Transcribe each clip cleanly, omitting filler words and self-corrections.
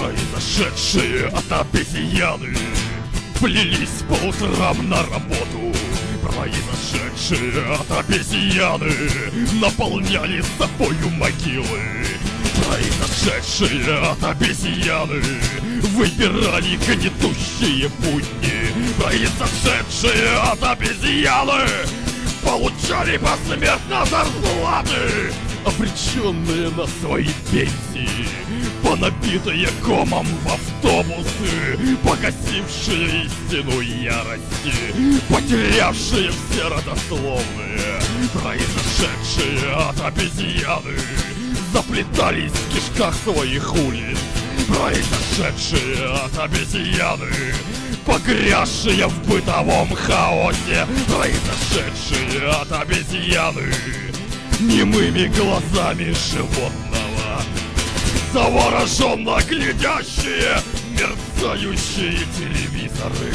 Произошедшие от обезьяны плелись по утрам на работу. Произошедшие от обезьяны наполняли собою могилы. Произошедшие от обезьяны выбирали гнетущие будни. Произошедшие от обезьяны получали посмертно зарплаты, обреченные на свои пенсии, понабитые комом в автобусы, погасившие истину ярости, потерявшие все родословные. Произошедшие от обезьяны заплетались в кишках своих улиц. Произошедшие от обезьяны, погрязшие в бытовом хаосе. Произошедшие от обезьяны, немыми глазами животного, завороженно глядящие мерцающие телевизоры,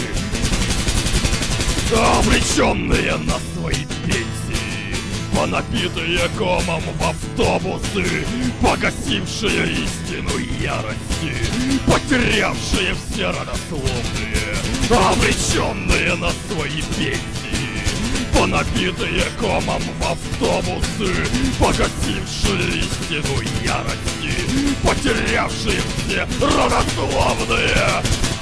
обреченные на свои пенсии, понабитые комом в автобусы, погасившие истину ярости, потерявшие все родословные, обреченные на свои пенсии, понабитые комом в автобусы, погасившие истину ярости, потерявшие все родословные.